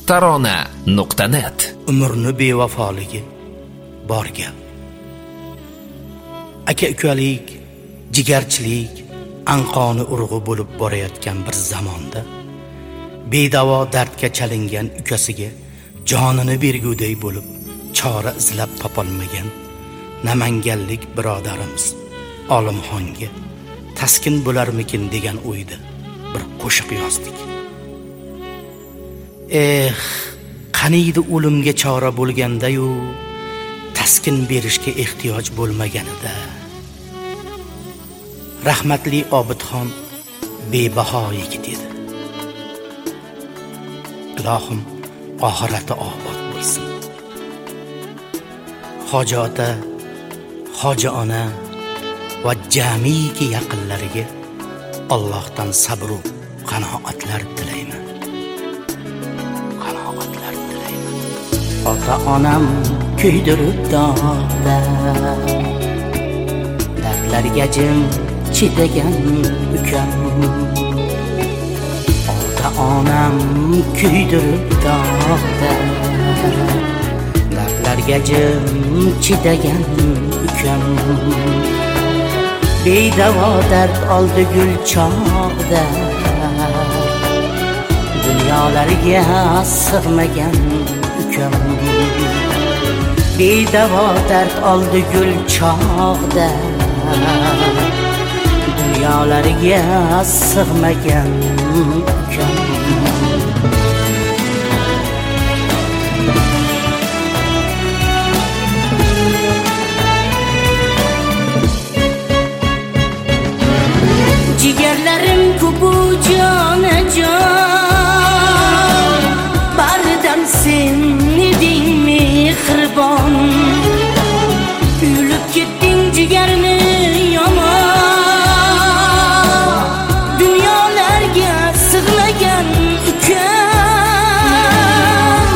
tarona.net. Umrni bevafoligi bor gap. Aka-ukalik, jigarchilik anqoni urg'u bo'lib borayotgan bir zamonda bedavo dardga chalingan ukasiga jonini berguday bo'lib chora izlab topolmagan namanganlik birodarimiz Olimxonga taskin bo'larmikin degan o'yda bir qo'shiq yozdik. Qaniydi o'limga chora bo'lganda-yu taskin berishga ehtiyoj bo'lmaganida. Rahmatli Obidxon bebaho yigit edi. Ilohim oxirati obod bo'lsin. Hoji ota, hoji ona va jamiki yaqinlariga Allohdan sabr va qanoatlar tilayman. Ota-onam kuydirib dog'da, dardlarga jim chidagan ukam. Ota-onam kuydirib dog'da, dardlarga jim chidagan ukam. Bedavo dard oldi gul chog'da, dunyolarga sig'magan ukam. Bedavo dard oldi gul chog'da, dunyolarga sig'magan ukam. Jigarlarim ko'pu jonajon, bardam sen eding mehribon. Yulib ketding jigarni yomon, dunyolarga sig'magan ukam.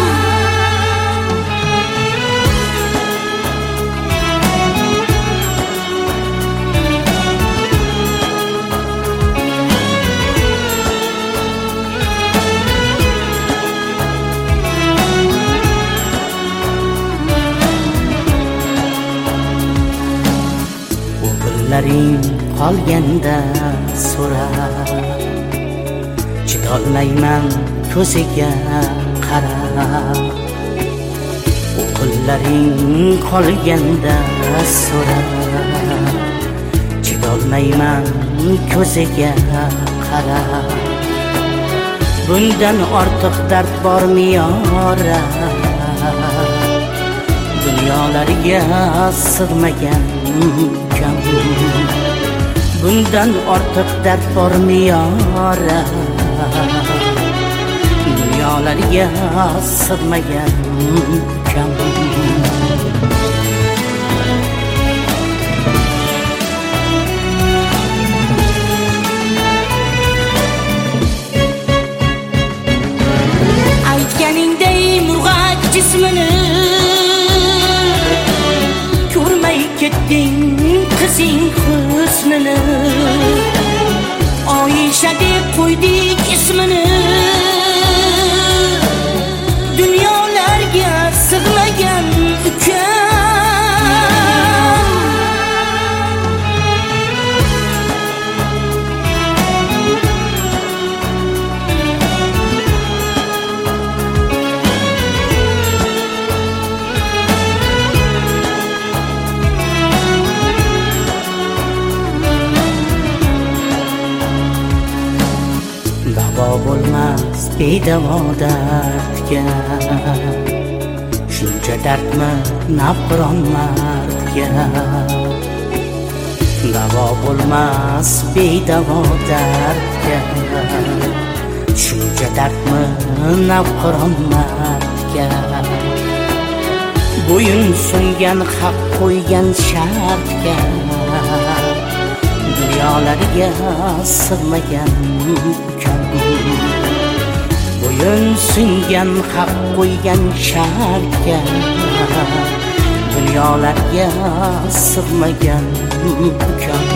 O'g'illaring qolganda so'rab, chidolmayman ko'ziga qarab. O'g'illaring qolganda so'rab, chidolmayman ko'ziga qarab. Bundan ortiq dard bormi yora, dunyolarga sig'magan ukam. Bundan ortiq dard bormi yora, dunyolarga sig'magan ukam. Aytganingday murg'ak jismini ko'rmay ketding qizing husnini. Oyisha deb qo'ydik ismini, dunyolarga sig'magan ukam. Davo bo'lmas bedavo dardga, shuncha dardmi nafron mardga. Davo bo'lmas bedavo dardga, shuncha dardmi nafron mardga. Bo'yin sungan haq qo'ygan shartga, dunyolarga sig'magan ukam. Bo'yin sungan haq qo'ygan shartga, dunyolarga sig'magan ukam.